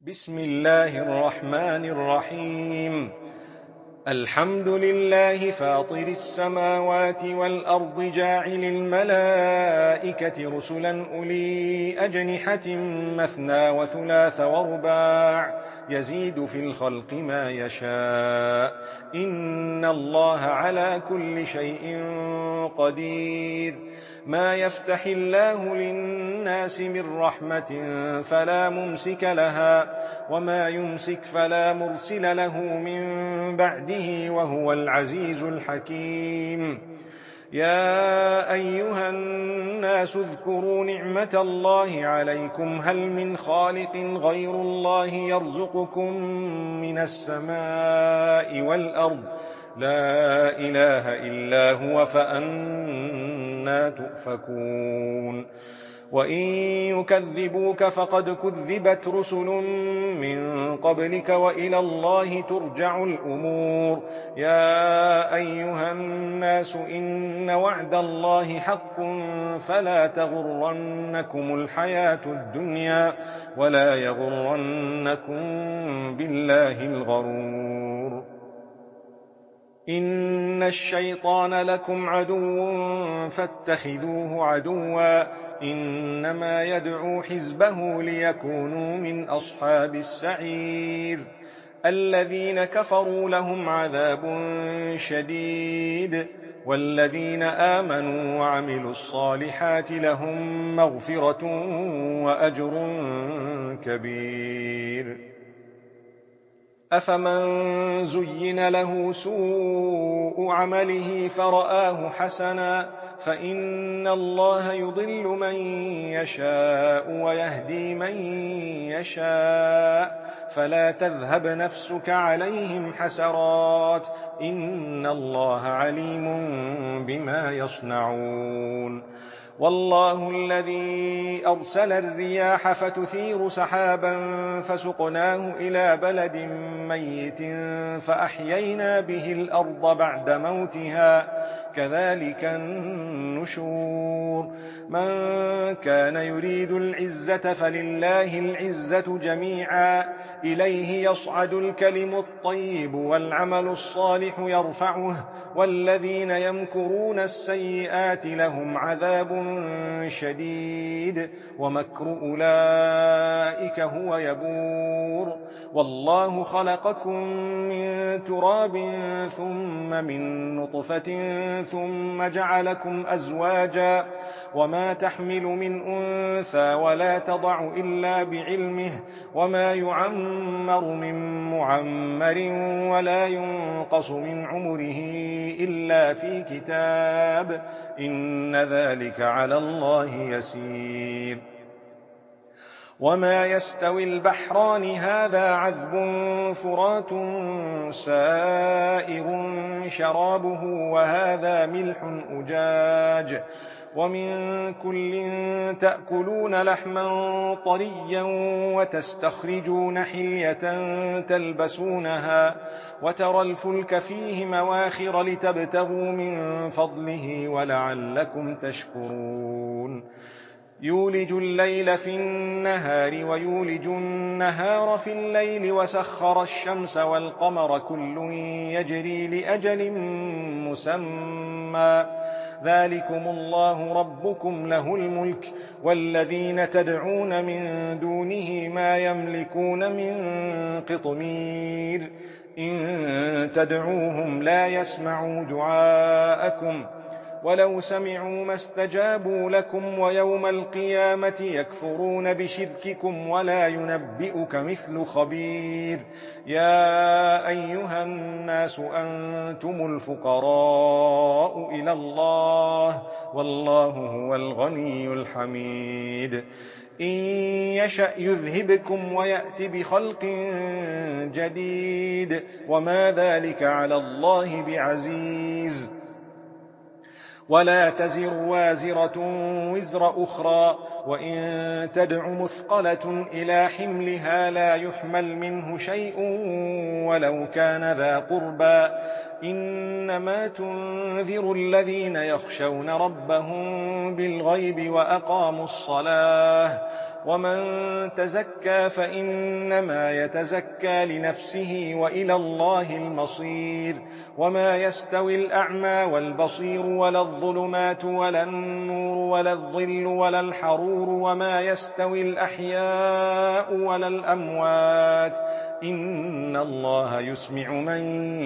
بسم الله الرحمن الرحيم. الحمد لله فاطر السماوات والأرض جاعل الملائكة رسلا أولي أجنحة مثنى وثلاث ورباع يزيد في الخلق ما يشاء إن الله على كل شيء قدير. ما يفتح الله للناس من رحمة فلا ممسك لها وما يمسك فلا مرسل له من بعده وهو العزيز الحكيم. يا أيها الناس اذكروا نعمة الله عليكم هل من خالق غير الله يرزقكم من السماء والأرض لا إله إلا هو فأنى تؤفكون. وإن يكذبوك فقد كذبت رسل من قبلك وإلى الله ترجع الأمور. يا أيها الناس إن وعد الله حق فلا تغرنكم الحياة الدنيا ولا يغرنكم بالله الغرور. إن الشيطان لكم عدو فاتخذوه عدوا إنما يدعو حزبه ليكونوا من أصحاب السعير. الذين كفروا لهم عذاب شديد والذين آمنوا وعملوا الصالحات لهم مغفرة وأجر كبير. أفمن زين له سوء عمله فرآه حسنا فإن الله يضل من يشاء ويهدي من يشاء فلا تذهب نفسك عليهم حسرات إن الله عليم بما يصنعون. والله الذي أرسل الرياح فتثير سحابا فسقناه إلى بلد ميت فأحيينا به الأرض بعد موتها كذلك النشور. من كان يريد العزة فلله العزة جميعا إليه يصعد الكلم الطيب والعمل الصالح يرفعه والذين يمكرون السيئات لهم عذاب شديد ومكر أولئك هو يبور. والله خلقكم من تراب ثم من نطفة ثم جعلكم أزواجا وما تحمل من أنثى ولا تضع إلا بعلمه وما يعمر من معمر ولا ينقص من عمره إلا في كتاب إن ذلك على الله يسير. وما يستوي البحران هذا عذب فرات سائغ شرابه وهذا ملح أجاج ومن كل تأكلون لحما طريا وتستخرجون حلية تلبسونها وترى الفلك فيه مواخر لتبتغوا من فضله ولعلكم تشكرون. يولج الليل في النهار ويولج النهار في الليل وسخر الشمس والقمر كل يجري لأجل مسمى ذلكم الله ربكم له الملك والذين تدعون من دونه ما يملكون من قطمير إن تدعوهم لا يسمعوا دعاءكم ولو سمعوا ما استجابوا لكم ويوم القيامة يكفرون بشرككم ولا ينبئك مثل خبير. يا أيها الناس أنتم الفقراء إلى الله والله هو الغني الحميد. إن يشأ يذهبكم ويأت بخلق جديد وما ذلك على الله بعزيز. ولا تزر وازرة وزر أخرى وإن تدع مثقلة إلى حملها لا يحمل منه شيء ولو كان ذا قربى إنما تنذر الذين يخشون ربهم بالغيب وأقاموا الصلاة ومن تزكى فإنما يتزكى لنفسه وإلى الله المصير وما يستوي الأعمى والبصير ولا الظلمات ولا النور ولا الظل ولا الحرور وما يستوي الأحياء ولا الأموات إن الله يسمع من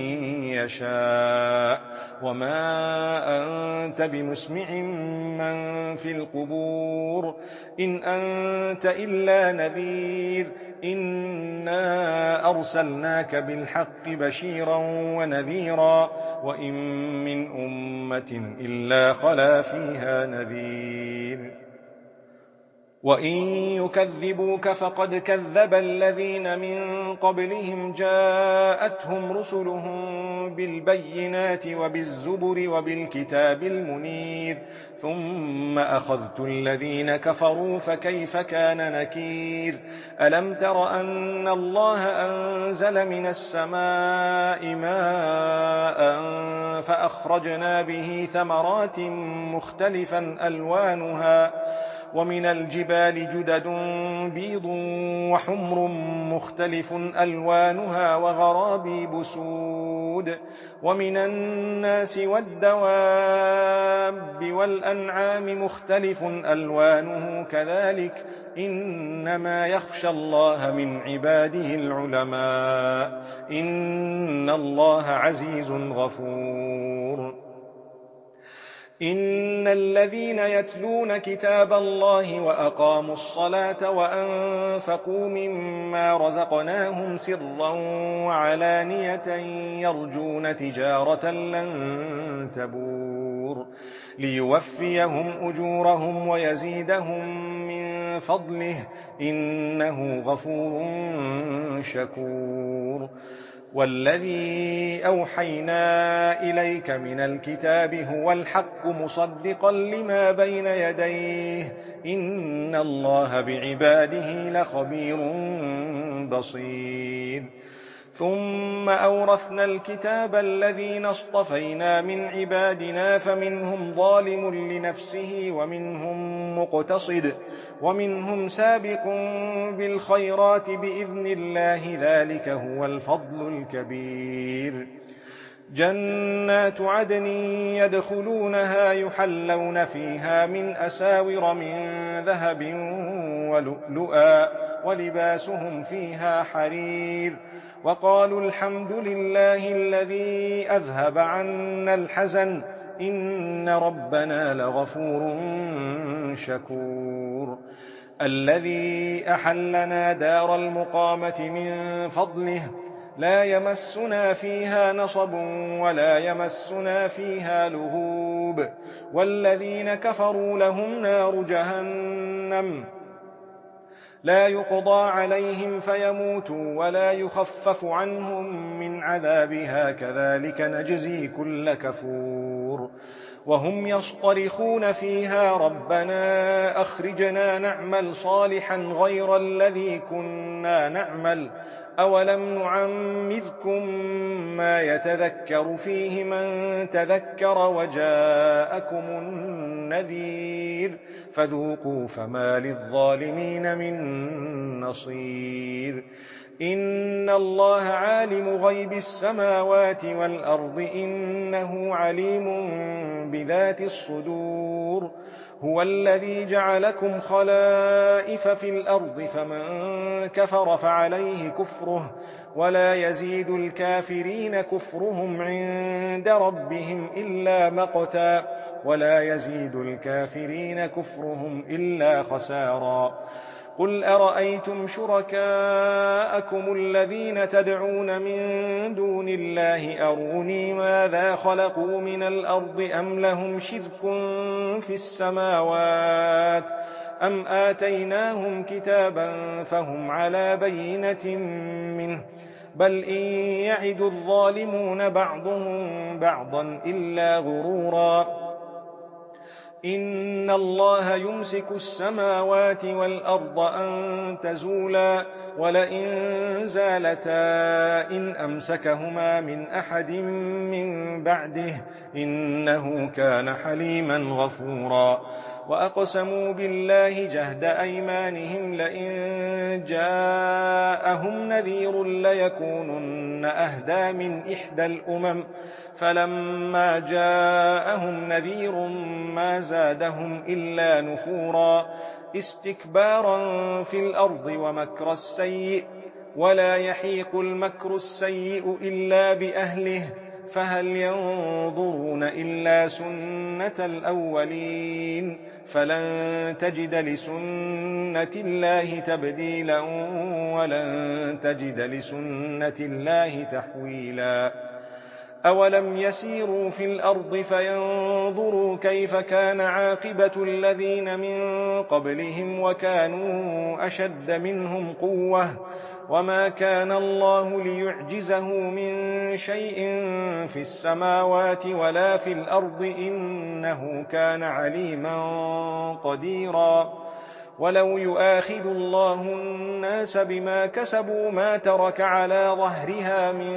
يشاء وما أنت بمسمع من في القبور إن أنت إلا نذير إنا أرسلناك بالحق بشيرا ونذيرا وإن من أمة إلا خلا فيها نذير وإن يكذبوك فقد كذب الذين من قبلهم جاءتهم رسلهم بالبينات وبالزبر وبالكتاب المنير ثم أخذت الذين كفروا فكيف كان نكير ألم تر أن الله أنزل من السماء ماء فأخرجنا به ثمرات مختلفا ألوانها ومن الجبال جدد بيض وحمر مختلف ألوانها وغرابيب سود ومن الناس والدواب والأنعام مختلف ألوانه كذلك إنما يخشى الله من عباده العلماء إن الله عزيز غفور إن الذين يتلون كتاب الله وأقاموا الصلاة وأنفقوا مما رزقناهم سرا وعلانية يرجون تجارة لن تبور ليوفيهم أجورهم ويزيدهم من فضله إنه غفور شكور والذي أوحينا إليك من الكتاب هو الحق مصدقا لما بين يديه إن الله بعباده لخبير بصير ثم أورثنا الكتاب الذين اصطفينا من عبادنا فمنهم ظالم لنفسه ومنهم مقتصد ومنهم سابق بالخيرات بإذن الله ذلك هو الفضل الكبير جنات عدن يدخلونها يحلون فيها من أساور من ذهب ولؤلؤا ولباسهم فيها حرير وقالوا الحمد لله الذي أذهب عنا الحزن إن ربنا لغفور شكور الذي أحلنا دار المقامة من فضله لا يمسنا فيها نصب ولا يمسنا فيها لغوب والذين كفروا لهم نار جهنم لا يقضى عليهم فيموتوا ولا يخفف عنهم من عذابها كذلك نجزي كل كفور وهم يصطرخون فيها ربنا أخرجنا نعمل صالحا غير الذي كنا نعمل أولم نعمركم ما يتذكر فيه من تذكر وجاءكم النذير فذوقوا فما للظالمين من نصير إن الله عالم غيب السماوات والأرض إنه عليم بذات الصدور هو الذي جعلكم خلائف في الأرض فمن كفر فعليه كفره ولا يزيد الكافرين كفرهم عند ربهم إلا مقتا ولا يزيد الكافرين كفرهم إلا خسارا قل أرأيتم شركاءكم الذين تدعون من دون الله أروني ماذا خلقوا من الأرض أم لهم شرك في السماوات أم آتيناهم كتابا فهم على بينة منه بل إن يعد الظالمون بعضهم بعضا إلا غرورا إن الله يمسك السماوات والأرض أن تزولا ولئن زالتا إن أمسكهما من أحد من بعده إنه كان حليما غفورا وأقسموا بالله جهد أيمانهم لئن جاءهم نذير ليكونن أهدى من إحدى الأمم فلما جاءهم نذير ما زادهم إلا نفورا استكبارا في الأرض ومكر السيء ولا يحيق المكر السيء إلا بأهله فهل ينظرون إلا سنة الأولين فلن تجد لسنة الله تبديلا ولن تجد لسنة الله تحويلا أولم يسيروا في الأرض فينظروا كيف كان عاقبة الذين من قبلهم وكانوا أشد منهم قوة وما كان الله ليعجزه من شيء في السماوات ولا في الأرض إنه كان عليما قديرا ولو يؤاخذ الله الناس بما كسبوا ما ترك على ظهرها من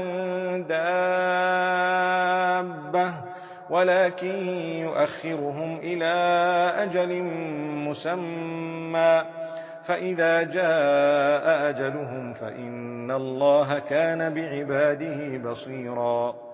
دابة ولكن يؤخرهم إلى أجل مسمى فإذا جاء أجلهم فإن الله كان بعباده بصيرا